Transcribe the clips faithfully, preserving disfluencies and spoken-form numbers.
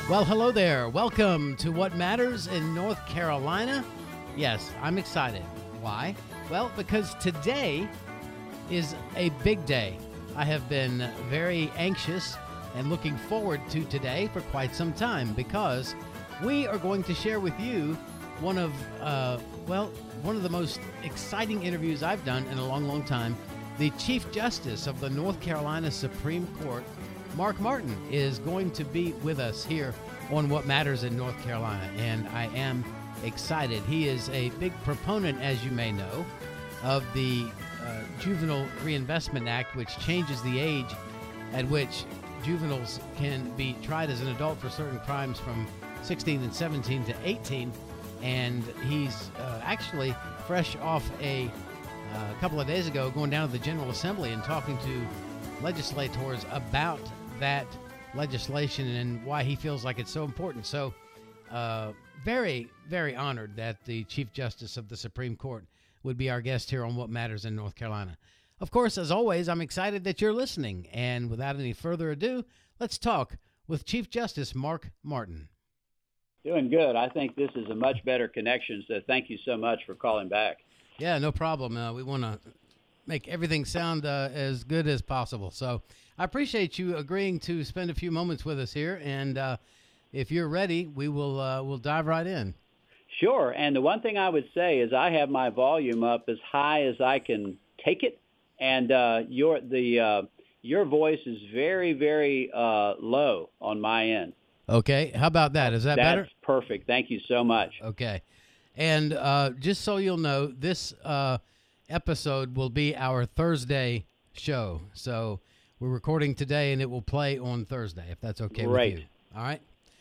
Well, hello there. Welcome to What Matters in North Carolina. Yes, I'm excited. Why? Well, because today is a big day. I have been very anxious and looking forward to today for quite some time because we are going to share with you one of, uh, well, one of the most exciting interviews I've done in a long, long time. The Chief Justice of the North Carolina Supreme Court, Mark Martin, is going to be with us here on What Matters in North Carolina, and I am excited. He is a big proponent, as you may know, of the uh, Juvenile Reinvestment Act, which changes the age at which juveniles can be tried as an adult for certain crimes from sixteen and seventeen to eighteen, and he's uh, actually fresh off a uh, couple of days ago going down to the General Assembly and talking to legislators about that legislation and why he feels like it's so important. So uh, very, very honored that the Chief Justice of the Supreme Court would be our guest here on What Matters in North Carolina. Of course, as always, I'm excited that you're listening. And without any further ado, let's talk with Chief Justice Mark Martin. Doing good. I think this is a much better connection, so thank you so much for calling back. Yeah, no problem. Uh, we want to make everything sound uh, as good as possible. So I appreciate you agreeing to spend a few moments with us here. And uh, if you're ready, we will uh, we'll dive right in. Sure. And the one thing I would say is I have my volume up as high as I can take it. And uh, your the uh, your voice is very, very uh, low on my end. Okay. How about that? Is that That's better? That's perfect. Thank you so much. Okay. And uh, just so you'll know, this uh, episode will be our Thursday show. So we're recording today, and it will play on Thursday, if that's okay Great. with you. All right?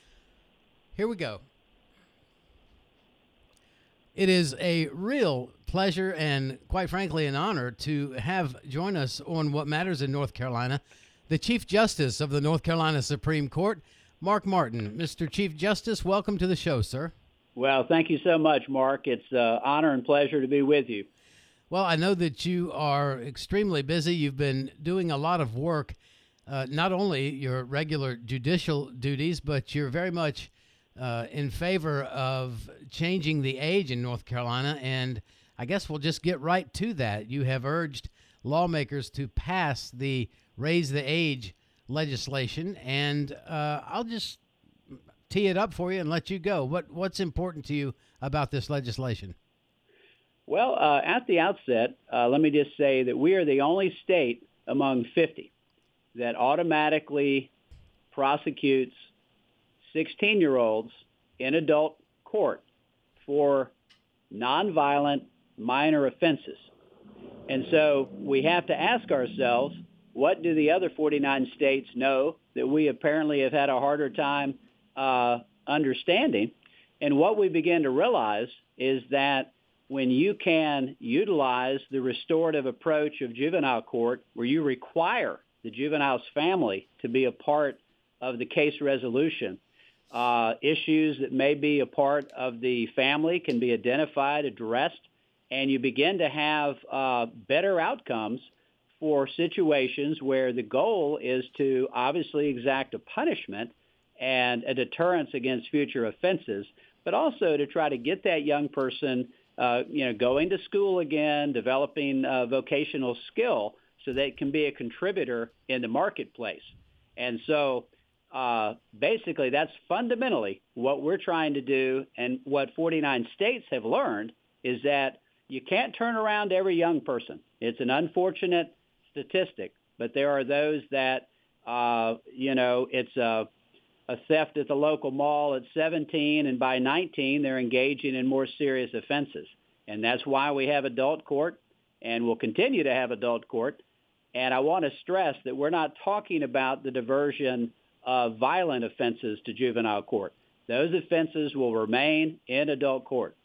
Here we go. It is a real pleasure and, quite frankly, an honor to have join us on What Matters in North Carolina, the Chief Justice of the North Carolina Supreme Court, Mark Martin. Mister Chief Justice, welcome to the show, sir. Well, thank you so much, Mark. It's an honor and pleasure to be with you. Well, I know that you are extremely busy. You've been doing a lot of work, uh, not only your regular judicial duties, but you're very much uh, in favor of changing the age in North Carolina. And I guess we'll just get right to that. You have urged lawmakers to pass the raise the age legislation. And uh, I'll just tee it up for you and let you go. What What's important to you about this legislation? Well, uh, at the outset, uh, let me just say that we are the only state among fifty that automatically prosecutes sixteen-year-olds in adult court for nonviolent minor offenses. And so we have to ask ourselves, what do the other forty-nine states know that we apparently have had a harder time uh, understanding? And what we begin to realize is that when you can utilize the restorative approach of juvenile court, where you require the juvenile's family to be a part of the case resolution, uh, issues that may be a part of the family can be identified, addressed, and you begin to have uh, better outcomes for situations where the goal is to obviously exact a punishment and a deterrence against future offenses, but also to try to get that young person Uh, you know, going to school again, developing uh, vocational skill so they can be a contributor in the marketplace. And so uh, basically that's fundamentally what we're trying to do. And what forty-nine states have learned is that you can't turn around every young person. It's an unfortunate statistic, but there are those that, uh, you know, it's a a theft at the local mall at seventeen, and by nineteen, they're engaging in more serious offenses. And that's why we have adult court, and we'll continue to have adult court. And I want to stress that we're not talking about the diversion of violent offenses to juvenile court. Those offenses will remain in adult court.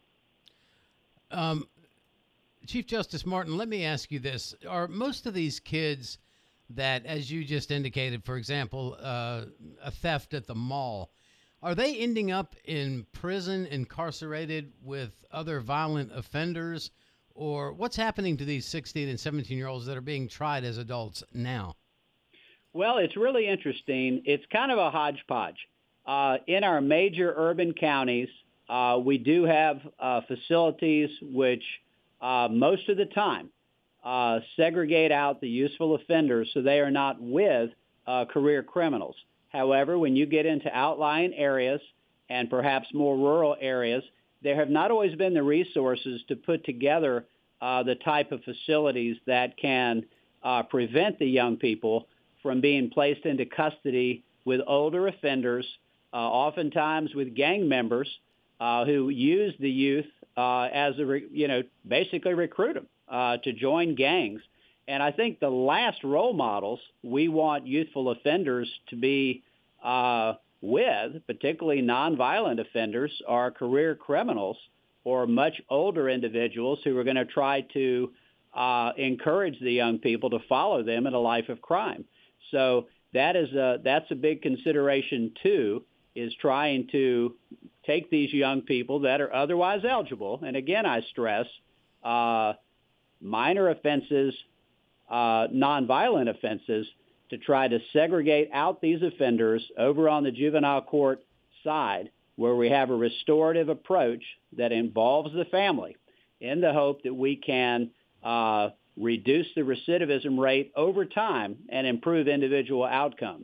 Um, Chief Justice Martin, let me ask you this. Are most of these kids that, as you just indicated, for example, uh, a theft at the mall, are they ending up in prison, incarcerated with other violent offenders? Or what's happening to these sixteen and seventeen-year-olds that are being tried as adults now? Well, it's really interesting. It's kind of a hodgepodge. uh, in our major urban counties, uh, we do have uh, facilities which uh, most of the time uh, segregate out the useful offenders so they are not with uh, career criminals. However, when you get into outlying areas and perhaps more rural areas, there have not always been the resources to put together uh, the type of facilities that can uh, prevent the young people from being placed into custody with older offenders, uh, oftentimes with gang members uh, who use the youth uh, as a, re- you know, basically recruit them uh, to join gangs. And I think the last role models we want youthful offenders to be uh, with, particularly nonviolent offenders, are career criminals or much older individuals who are going to try to uh, encourage the young people to follow them in a life of crime. So that is a, that's a big consideration, too, is trying to take these young people that are otherwise eligible, and again, I stress, uh, minor offenses, uh, nonviolent offenses, to try to segregate out these offenders over on the juvenile court side, where we have a restorative approach that involves the family in the hope that we can uh, reduce the recidivism rate over time and improve individual outcomes.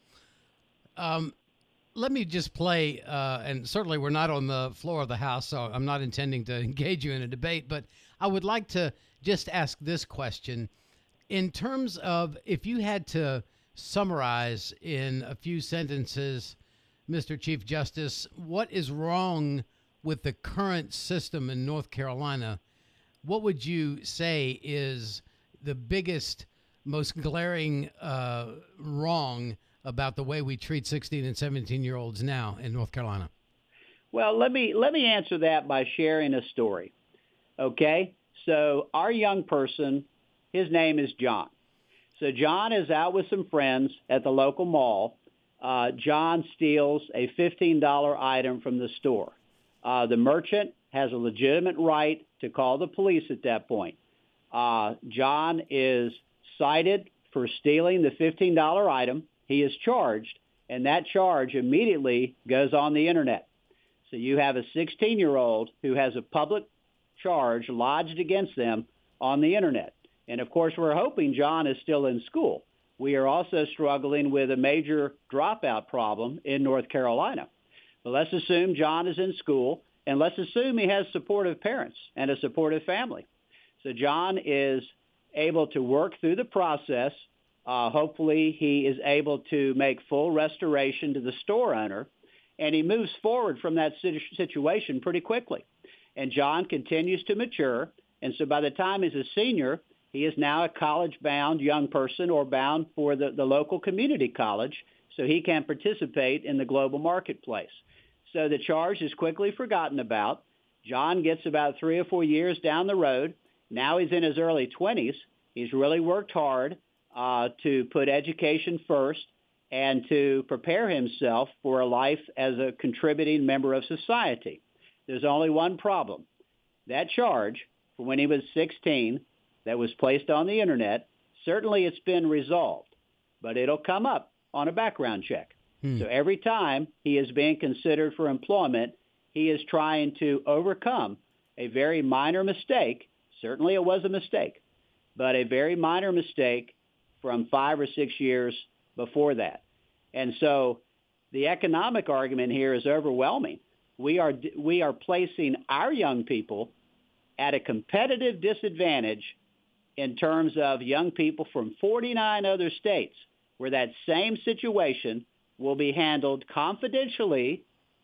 Um, let me just play, uh, and certainly we're not on the floor of the House, so I'm not intending to engage you in a debate, but I would like to just ask this question. In terms of if you had to summarize in a few sentences, Mister Chief Justice, what is wrong with the current system in North Carolina, what would you say is the biggest, most glaring uh, wrong about the way we treat sixteen and seventeen-year-olds now in North Carolina? Well, let me let me answer that by sharing a story. Okay? So our young person, his name is John. So John is out with some friends at the local mall. Uh, John steals a fifteen dollars item from the store. Uh, the merchant has a legitimate right to call the police at that point. Uh, John is cited for stealing the fifteen dollars item. He is charged, and that charge immediately goes on the internet. So you have a sixteen-year-old who has a public charge lodged against them on the internet. And, of course, we're hoping John is still in school. We are also struggling with a major dropout problem in North Carolina. But let's assume John is in school, and let's assume he has supportive parents and a supportive family. So John is able to work through the process. Uh, hopefully he is able to make full restoration to the store owner, and he moves forward from that situation pretty quickly. And John continues to mature, and so by the time he's a senior, he is now a college-bound young person or bound for the, the local community college, so he can participate in the global marketplace. So the charge is quickly forgotten about. John gets about three or four years down the road. Now he's in his early twenties. He's really worked hard uh, to put education first and to prepare himself for a life as a contributing member of society. There's only one problem. That charge, for when he was sixteen, that was placed on the internet, certainly it's been resolved, but it'll come up on a background check. Hmm. So every time he is being considered for employment, he is trying to overcome a very minor mistake. Certainly it was a mistake, but a very minor mistake from five or six years before that. And so the economic argument here is overwhelming. We are we are placing our young people at a competitive disadvantage in terms of young people from forty-nine other states where that same situation will be handled confidentially,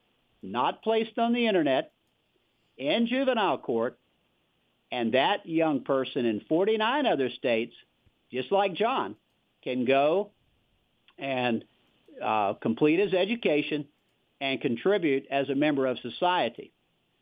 not placed on the internet, in juvenile court, and that young person in forty-nine other states, just like John, can go and uh, complete his education and contribute as a member of society.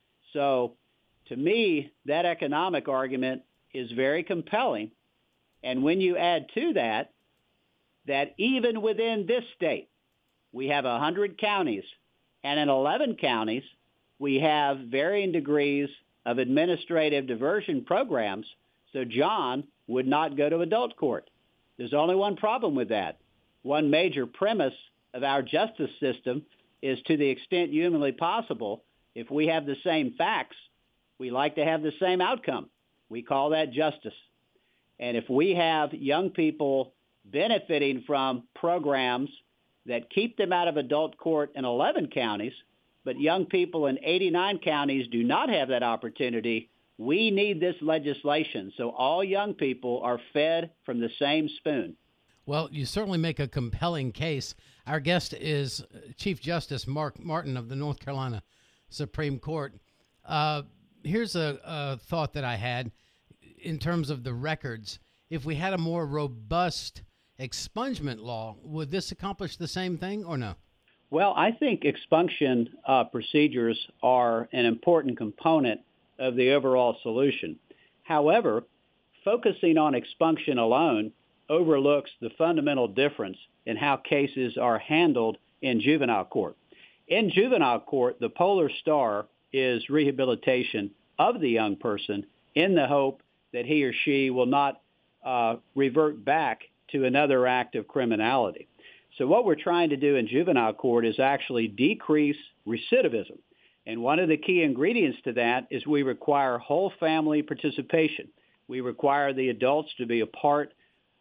So to me, that economic argument is very compelling. And when you add to that, that even within this state, we have one hundred counties, and in eleven counties, we have varying degrees of administrative diversion programs, so John would not go to adult court. There's only one problem with that. One major premise of our justice system is to the extent humanly possible, if we have the same facts, we like to have the same outcome. We call that justice. And if we have young people benefiting from programs that keep them out of adult court in eleven counties, but young people in eighty-nine counties do not have that opportunity, we need this legislation so all young people are fed from the same spoon. Well, you certainly make a compelling case. Our guest is Chief Justice Mark Martin of the North Carolina Supreme Court. Uh, here's a, a thought that I had in terms of the records. If we had a more robust expungement law, would this accomplish the same thing or no? Well, I think expunction uh, procedures are an important component of the overall solution. However, focusing on expunction alone overlooks the fundamental difference in how cases are handled in juvenile court. In juvenile court, the polar star is rehabilitation of the young person in the hope that he or she will not uh, revert back to another act of criminality. So what we're trying to do in juvenile court is actually decrease recidivism. And one of the key ingredients to that is we require whole family participation. We require the adults to be a part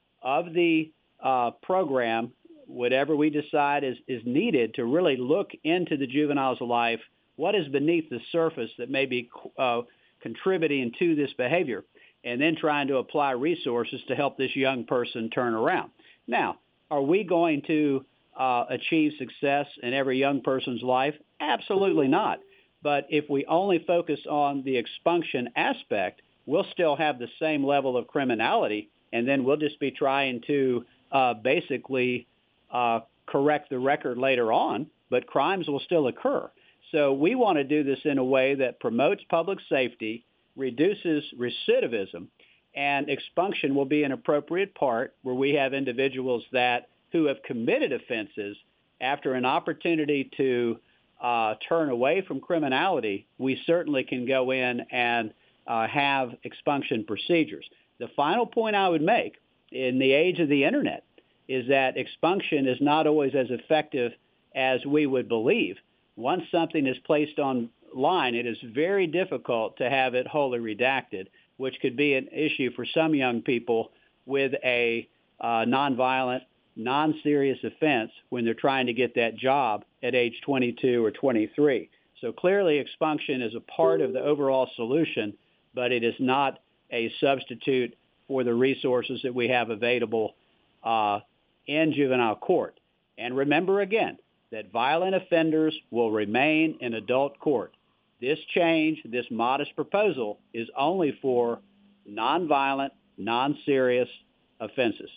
of the uh, program, whatever we decide is, is needed to really look into the juvenile's life, what is beneath the surface that may be uh, contributing to this behavior, and then trying to apply resources to help this young person turn around. Now, are we going to uh, achieve success in every young person's life? Absolutely not. But if we only focus on the expunction aspect, we'll still have the same level of criminality, and then we'll just be trying to uh, basically uh, correct the record later on, but crimes will still occur. So we want to do this in a way that promotes public safety, reduces recidivism, and expunction will be an appropriate part where we have individuals that who have committed offenses after an opportunity to uh, turn away from criminality, we certainly can go in and uh, have expunction procedures. The final point I would make in the age of the internet is that expunction is not always as effective as we would believe. Once something is placed online, it is very difficult to have it wholly redacted, which could be an issue for some young people with a uh, nonviolent, non-serious offense when they're trying to get that job at age twenty-two or twenty-three. So clearly expunction is a part of the overall solution, but it is not a substitute for the resources that we have available uh, in juvenile court. And remember again that violent offenders will remain in adult court. This change, this modest proposal, is only for nonviolent, non-serious offenses.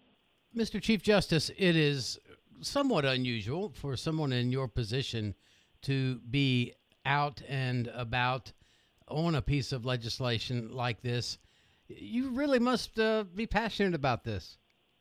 Mister Chief Justice, it is somewhat unusual for someone in your position to be out and about on a piece of legislation like this. You really must uh, be passionate about this.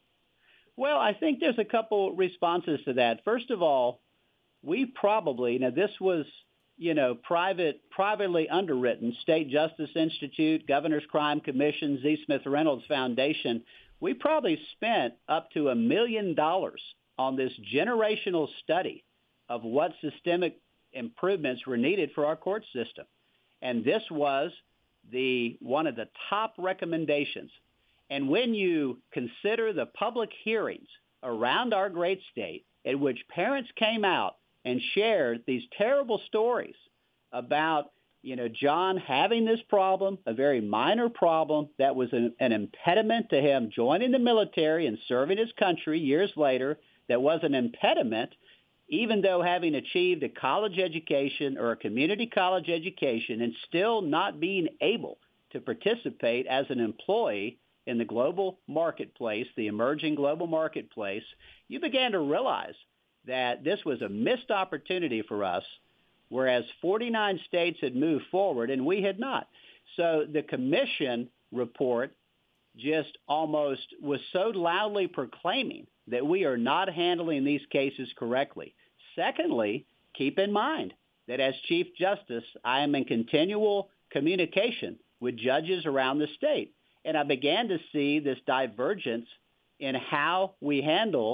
Well, I think there's a couple responses to that. First of all, we probably, now this was, you know, private, privately underwritten, State Justice Institute, Governor's Crime Commission, Z. Smith Reynolds Foundation. We probably spent up to a million dollars on this generational study of what systemic improvements were needed for our court system. And this was the one of the top recommendations. And when you consider the public hearings around our great state in which parents came out and shared these terrible stories about, you know, John having this problem, a very minor problem that was an, an impediment to him joining the military and serving his country years later, that was an impediment, even though having achieved a college education or a community college education and still not being able to participate as an employee in the global marketplace, the emerging global marketplace, you began to realize that this was a missed opportunity for us, whereas forty-nine states had moved forward and we had not. So the commission report just almost was so loudly proclaiming that we are not handling these cases correctly. Secondly, keep in mind that as Chief Justice, I am in continual communication with judges around the state. And I began to see this divergence in how we handle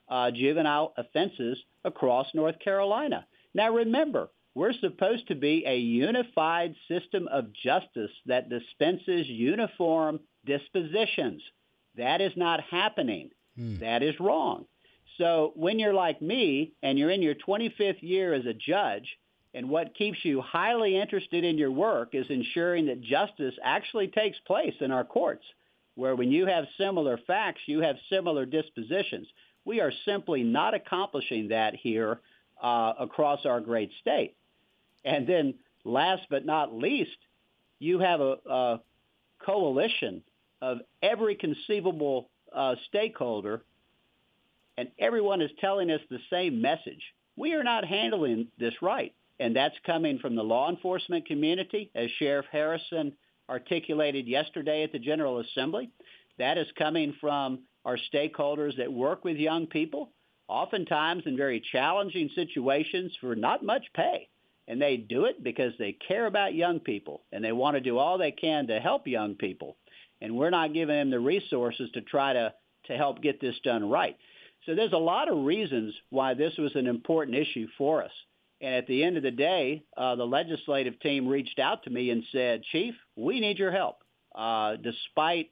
uh, juvenile offenses across North Carolina. Now, remember, we're supposed to be a unified system of justice that dispenses uniform dispositions. That is not happening. Hmm. That is wrong. So when you're like me and you're in your twenty-fifth year as a judge, and what keeps you highly interested in your work is ensuring that justice actually takes place in our courts, where when you have similar facts, you have similar dispositions. We are simply not accomplishing that here uh, across our great state. And then last but not least, you have a, a coalition of every conceivable uh, stakeholder, and everyone is telling us the same message. We are not handling this right. And that's coming from the law enforcement community, as Sheriff Harrison articulated yesterday at the General Assembly. That is coming from our stakeholders that work with young people, oftentimes in very challenging situations for not much pay. And they do it because they care about young people, and they want to do all they can to help young people. And we're not giving them the resources to try to, to help get this done right. So there's a lot of reasons why this was an important issue for us. And at the end of the day, uh, the legislative team reached out to me and said, Chief, we need your help. Uh, despite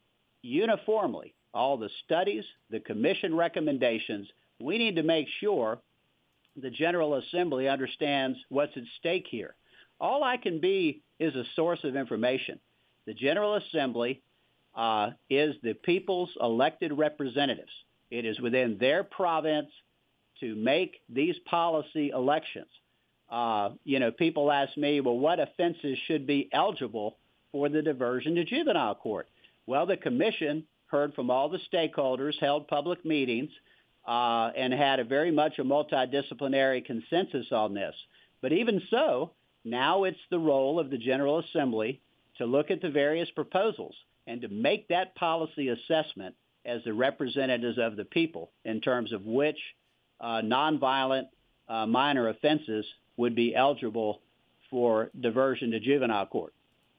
uniformly all the studies, the commission recommendations, we need to make sure the General Assembly understands what's at stake here. All I can be is a source of information. The General Assembly uh, is the people's elected representatives. It is within their province to make these policy elections. Uh, you know, people ask me, well, what offenses should be eligible for the diversion to juvenile court? Well, the commission heard from all the stakeholders, held public meetings, uh, and had a very much a multidisciplinary consensus on this. But even so, now it's the role of the General Assembly to look at the various proposals and to make that policy assessment as the representatives of the people in terms of which Uh, nonviolent uh, minor offenses would be eligible for diversion to juvenile court.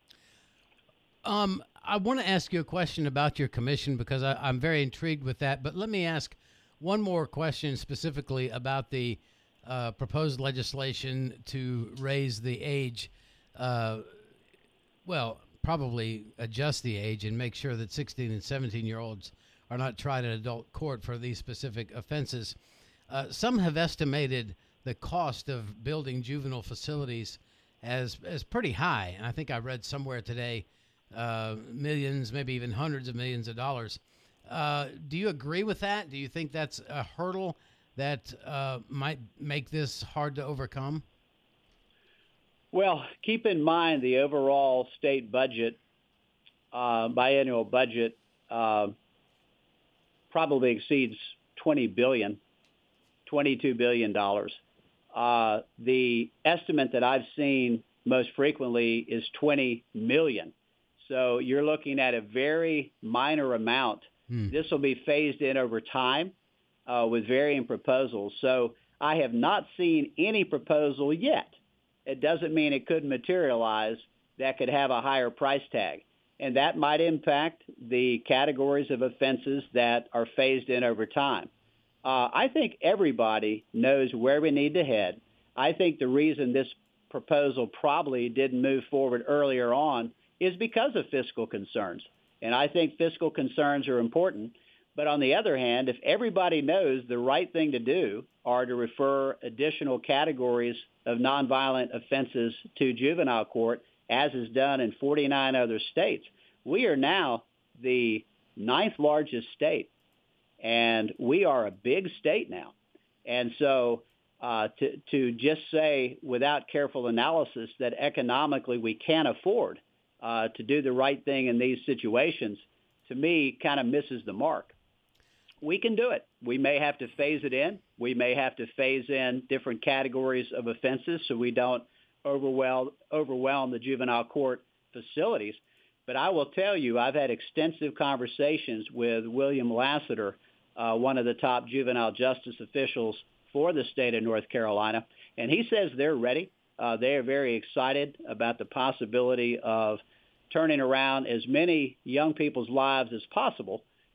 Um, I want to ask you a question about your commission because I, I'm very intrigued with that. But let me ask one more question specifically about the uh, proposed legislation to raise the age, uh, well, probably adjust the age and make sure that sixteen and seventeen-year-olds are not tried in adult court for these specific offenses. Uh, some have estimated the cost of building juvenile facilities as as pretty high, and I think I read somewhere today uh, millions, maybe even hundreds of millions of dollars. Uh, do you agree with that? Do you think that's a hurdle that uh, might make this hard to overcome? Well, keep in mind the overall state budget, uh, biannual budget, uh, probably exceeds twenty billion dollars. twenty-two billion dollars. Uh, the estimate that I've seen most frequently is twenty million dollars. So you're looking at a very minor amount. Hmm. This will be phased in over time uh, with varying proposals. So I have not seen any proposal yet. It doesn't mean it couldn't materialize that could have a higher price tag. And that might impact the categories of offenses that are phased in over time. Uh, I think everybody knows where we need to head. I think the reason this proposal probably didn't move forward earlier on is because of fiscal concerns. And I think fiscal concerns are important. But on the other hand, if everybody knows the right thing to do are to refer additional categories of nonviolent offenses to juvenile court, as is done in forty-nine other states, we are now the ninth largest state. And we are a big state now. And so uh, to, to just say without careful analysis that economically we can't afford uh, to do the right thing in these situations, to me, kind of misses the mark. We can do it. We may have to phase it in. We may have to phase in different categories of offenses so we don't overwhelm, overwhelm the juvenile court facilities. But I will tell you, I've had extensive conversations with William Lassiter, uh, one of the top juvenile justice officials for the state of North Carolina, and he says they're ready. Uh, they are very excited about the possibility of turning around as many young people's lives as possible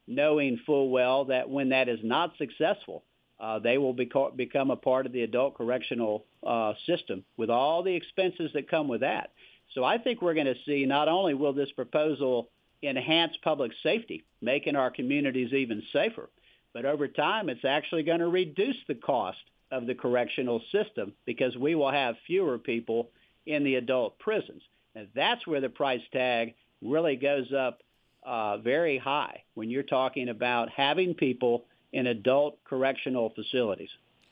knowing full well that when that is not successful, uh, they will beco- become a part of the adult correctional uh, system with all the expenses that come with that. So I think we're going to see not only will this proposal enhance public safety, making our communities even safer, but over time it's actually going to reduce the cost of the correctional system because we will have fewer people in the adult prisons. And that's where the price tag really goes up uh, very high when you're talking about having people in adult correctional facilities.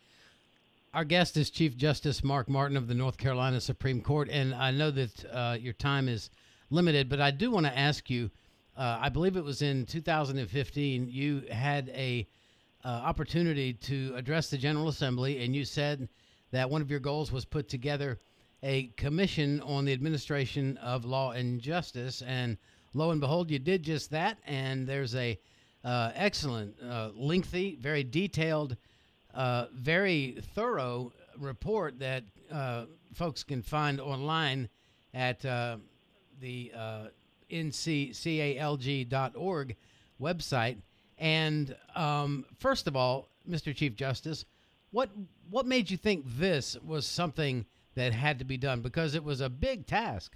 Our guest is Chief Justice Mark Martin of the North Carolina Supreme Court, and I know that uh, your time is limited, but I do want to ask you, uh, I believe it was in two thousand fifteen, you had a uh, opportunity to address the General Assembly, and you said that one of your goals was put together a commission on the administration of law and justice, and lo and behold, you did just that, and there's a uh, excellent, uh, lengthy, very detailed, uh, very thorough report that uh, folks can find online at uh, the uh, N C C A L G dot org website. And um, first of all, Mister Chief Justice, what what made you think this was something that had to be done? Because it was a big task.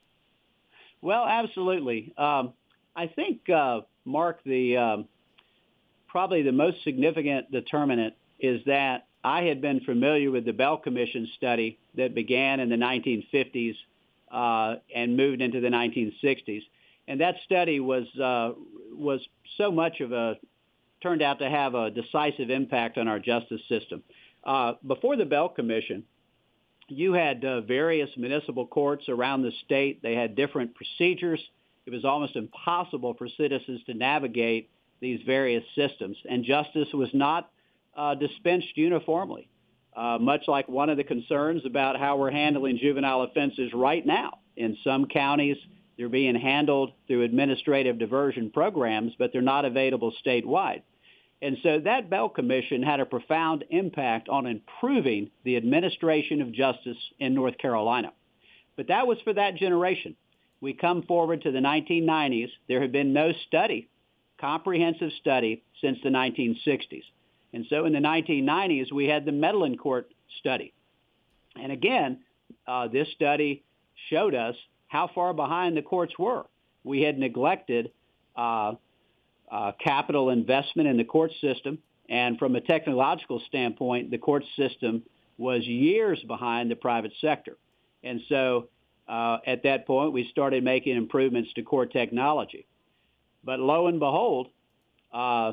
Well, absolutely. Um, I think, uh, Mark, the um, probably the most significant determinant is that I had been familiar with the Bell Commission study that began in the nineteen fifties uh, and moved into the nineteen sixties. And that study was uh, was so much of a, turned out to have a decisive impact on our justice system. Uh, before the Bell Commission, you had uh, various municipal courts around the state. They had different procedures. It was almost impossible for citizens to navigate these various systems, and justice was not uh, dispensed uniformly, uh, much like one of the concerns about how we're handling juvenile offenses right now. In some counties, they're being handled through administrative diversion programs, but they're not available statewide. And so that Bell Commission had a profound impact on improving the administration of justice in North Carolina. But that was for that generation. We come forward to the nineteen nineties. There had been no study, comprehensive study, since the nineteen sixties. And so in the nineteen nineties, we had the Medellin Court study. And again, uh, this study showed us how far behind the courts were. We had neglected uh, uh, capital investment in the court system, and from a technological standpoint, the court system was years behind the private sector. And so uh, at that point, we started making improvements to court technology. But lo and behold, uh,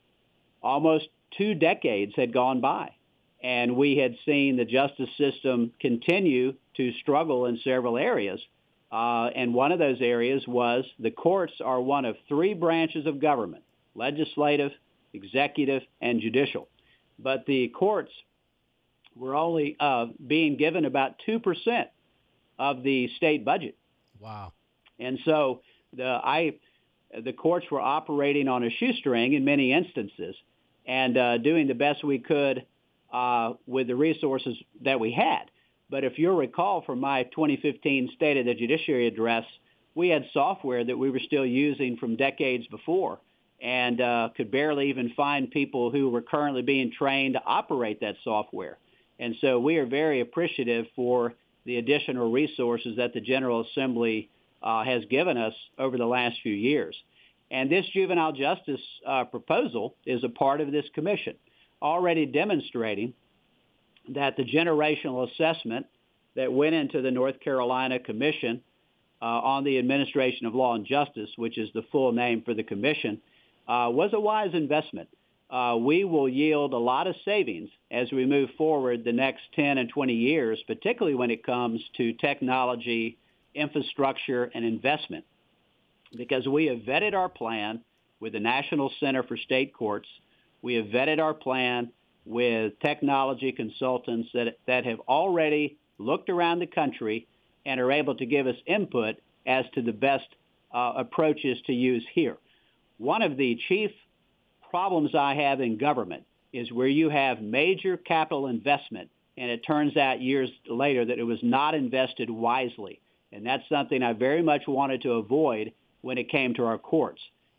almost two decades had gone by, and we had seen the justice system continue to struggle in several areas. Uh, and one of those areas was the courts are one of three branches of government: legislative, executive, and judicial. But the courts were only uh, being given about two percent of the state budget. Wow. And so the, I, the courts were operating on a shoestring in many instances and uh, doing the best we could uh, with the resources that we had. But if you'll recall from my twenty fifteen State of the Judiciary address, we had software that we were still using from decades before and uh, could barely even find people who were currently being trained to operate that software. And so we are very appreciative for the additional resources that the General Assembly uh, has given us over the last few years. And this juvenile justice uh, proposal is a part of this commission, already demonstrating that the generational assessment that went into the North Carolina Commission uh, on the Administration of Law and Justice, which is the full name for the commission, uh, was a wise investment. Uh, we will yield a lot of savings as we move forward the next ten and twenty years, particularly when it comes to technology, infrastructure, and investment, because we have vetted our plan with the National Center for State Courts. We have vetted our plan with technology consultants that, that have already looked around the country and are able to give us input as to the best uh, approaches to use here. One of the chief problems I have in government is where you have major capital investment and it turns out years later that it was not invested wisely. And that's something I very much wanted to avoid when it came to our courts.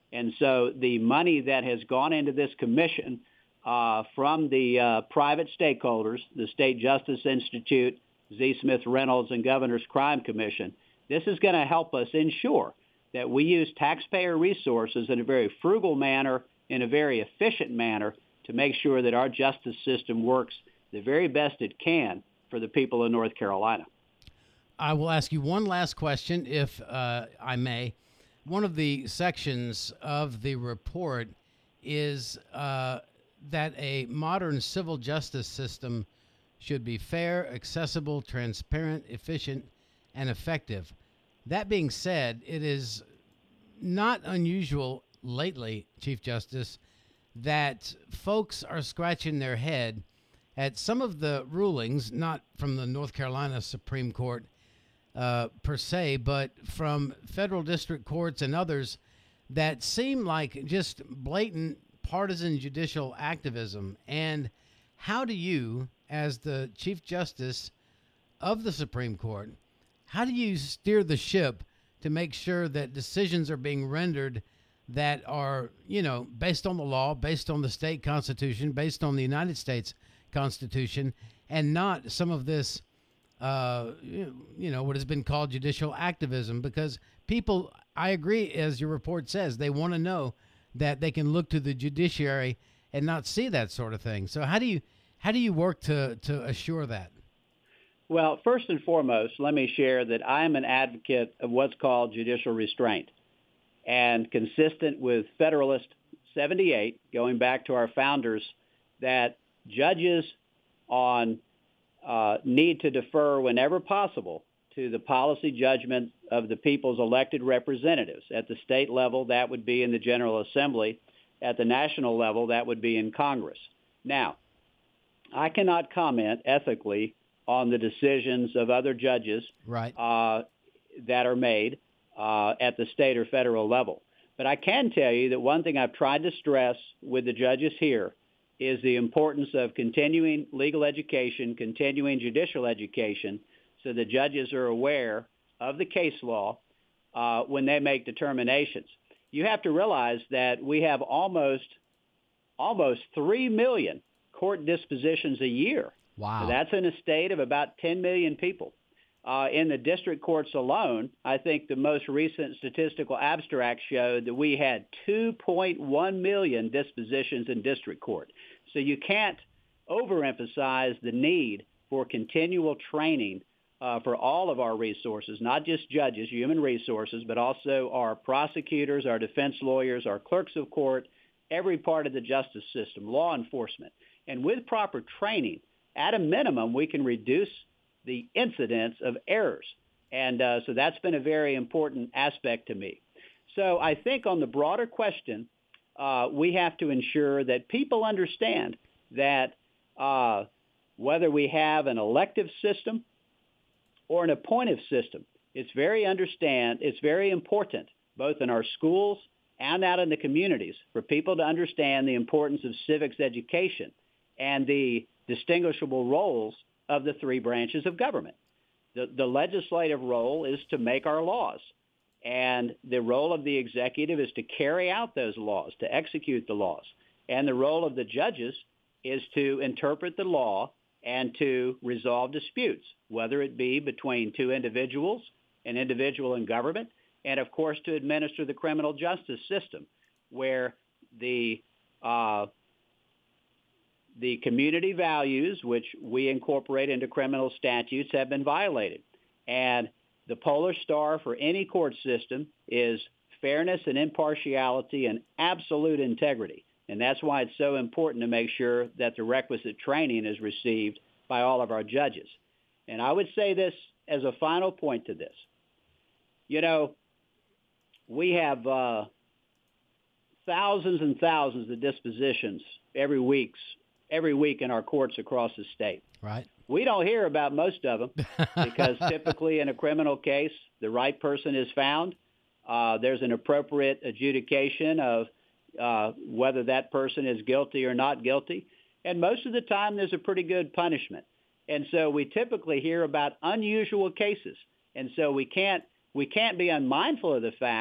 And so the money that has gone into this commission uh, from the uh, private stakeholders, the State Justice Institute, Z. Smith Reynolds, and Governor's Crime Commission, this is going to help us ensure that we use taxpayer resources in a very frugal manner, in a very efficient manner, to make sure that our justice system works the very best it can for the people of North Carolina. I will ask you one last question, if uh, I may. One of the sections of the report is uh, that a modern civil justice system should be fair, accessible, transparent, efficient, and effective. That being said, it is not unusual lately, Chief Justice, that folks are scratching their head at some of the rulings, not from the North Carolina Supreme Court uh, per se, but from federal district courts and others that seem like just blatant partisan judicial activism. And how do you, as the Chief Justice of the Supreme Court, how do you steer the ship to make sure that decisions are being rendered that are, you know, based on the law, based on the state constitution, based on the United States Constitution, and not some of this, uh, you know, what has been called judicial activism? Because people, I agree, as your report says, they want to know that they can look to the judiciary and not see that sort of thing. So how do you how do you work to to assure that? Well, first and foremost, let me share that I am an advocate of what's called judicial restraint. And consistent with Federalist seventy-eight, going back to our founders, that judges on uh, need to defer whenever possible to the policy judgment of the people's elected representatives. At the state level, that would be in the General Assembly. At the national level, that would be in Congress. Now, I cannot comment ethically on the decisions of other judges right. uh, that are made uh, at the state or federal level. But I can tell you that one thing I've tried to stress with the judges here is the importance of continuing legal education, continuing judicial education, so the judges are aware of the case law uh, when they make determinations. You have to realize that we have almost almost three million court dispositions a year. Wow. So that's in a state of about ten million people. Uh, in the district courts alone, I think the most recent statistical abstract showed that we had two point one million dispositions in district court. So you can't overemphasize the need for continual training uh, for all of our resources, not just judges, human resources, but also our prosecutors, our defense lawyers, our clerks of court, every part of the justice system, law enforcement. And with proper training, at a minimum, we can reduce the incidence of errors. And uh, so that's been a very important aspect to me. So I think on the broader question, uh, we have to ensure that people understand that uh, whether we have an elective system or an appointive system, it's very understand, it's very important, both in our schools and out in the communities, for people to understand the importance of civics education and the distinguishable roles of the three branches of government. The, the legislative role is to make our laws, and the role of the executive is to carry out those laws, to execute the laws. And the role of the judges is to interpret the law and to resolve disputes, whether it be between two individuals, an individual in government, and of course to administer the criminal justice system, where the uh, the community values, which we incorporate into criminal statutes, have been violated. And the polar star for any court system is fairness and impartiality and absolute integrity. And that's why it's so important to make sure that the requisite training is received by all of our judges. And I would say this as a final point to this. You know, we have uh, thousands and thousands of dispositions every week, every week in our courts across the state. Right. We don't hear about most of them because typically in a criminal case, the right person is found. Uh, there's an appropriate adjudication of uh, whether that person is guilty or not guilty. And most of the time, there's a pretty good punishment. And so we typically hear about unusual cases. And so we can't we can't be unmindful of the fact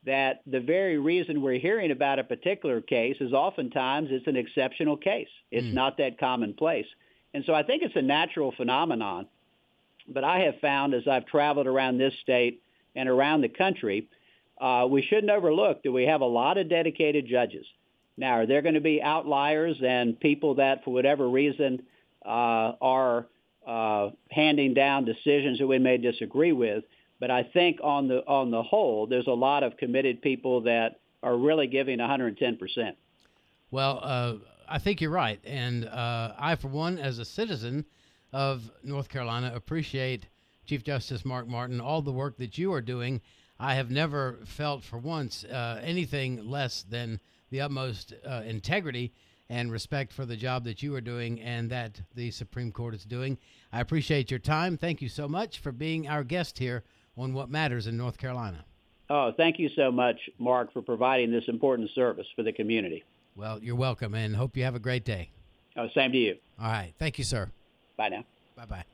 that the very reason we're hearing about a particular case is oftentimes it's an exceptional case. It's mm. not that commonplace. And so I think it's a natural phenomenon. But I have found as I've traveled around this state and around the country, uh, we shouldn't overlook that we have a lot of dedicated judges. Now, are there going to be outliers and people that, for whatever reason, uh, are uh, handing down decisions that we may disagree with? But I think on the on the whole, there's a lot of committed people that are really giving one hundred ten percent. Well, uh, I think you're right. And uh, I, for one, as a citizen of North Carolina, appreciate Chief Justice Mark Martin, all the work that you are doing. I have never felt for once uh, anything less than the utmost uh, integrity and respect for the job that you are doing and that the Supreme Court is doing. I appreciate your time. Thank you so much for being our guest here on What Matters in North Carolina. Oh, thank you so much, Mark, for providing this important service for the community. Well, you're welcome, and hope you have a great day. Oh, same to you. All right. Thank you, sir. Bye now. Bye-bye.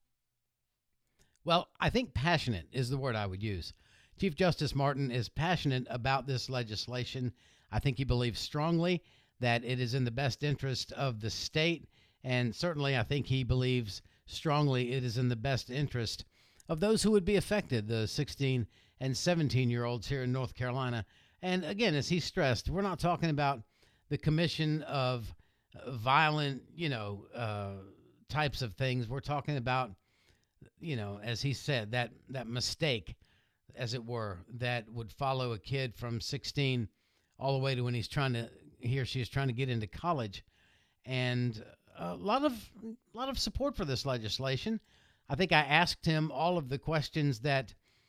Well, I think passionate is the word I would use. Chief Justice Martin is passionate about this legislation. I think he believes strongly that it is in the best interest of the state, and certainly I think he believes strongly it is in the best interest of those who would be affected, the sixteen and seventeen-year-olds here in North Carolina. And again, as he stressed, we're not talking about the commission of violent, you know, uh, types of things. We're talking about, you know, as he said, that, that mistake, as it were, that would follow a kid from sixteen all the way to when he's trying to, he or she is trying to get into college. And a lot of, a lot of support for this legislation. I think I asked him all of the questions that,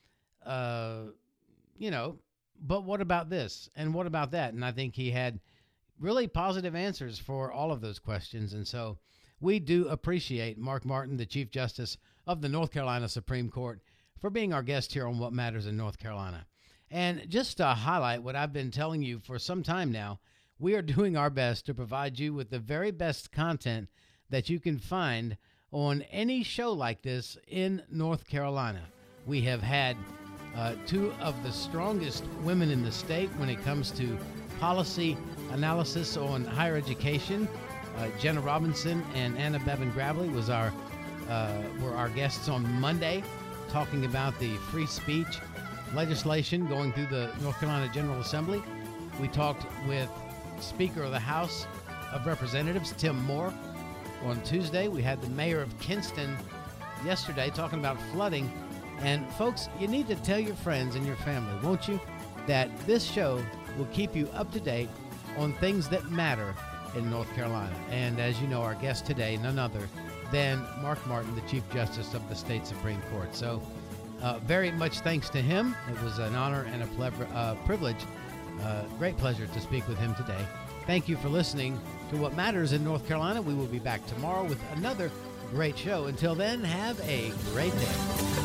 uh, you know, but what about this? And what about that? And I think he had really positive answers for all of those questions. And so we do appreciate Mark Martin, the Chief Justice of the North Carolina Supreme Court, for being our guest here on What Matters in North Carolina. And just to highlight what I've been telling you for some time now, we are doing our best to provide you with the very best content that you can find on any show like this in North Carolina. We have had uh, two of the strongest women in the state when it comes to policy analysis on higher education. Uh, Jenna Robinson and Anna Bevan Gravely was our uh, were our guests on Monday, talking about the free speech legislation going through the North Carolina General Assembly. We talked with Speaker of the House of Representatives, Tim Moore. On Tuesday, we had the mayor of Kinston yesterday talking about flooding. And folks, you need to tell your friends and your family, won't you, that this show will keep you up to date on things that matter in North Carolina. And as you know, our guest today, none other than Mark Martin, the Chief Justice of the State Supreme Court. So uh, very much thanks to him. It was an honor and a ple- uh, privilege, uh, great pleasure to speak with him today. Thank you for listening to What Matters in North Carolina. We will be back tomorrow with another great show. Until then, have a great day.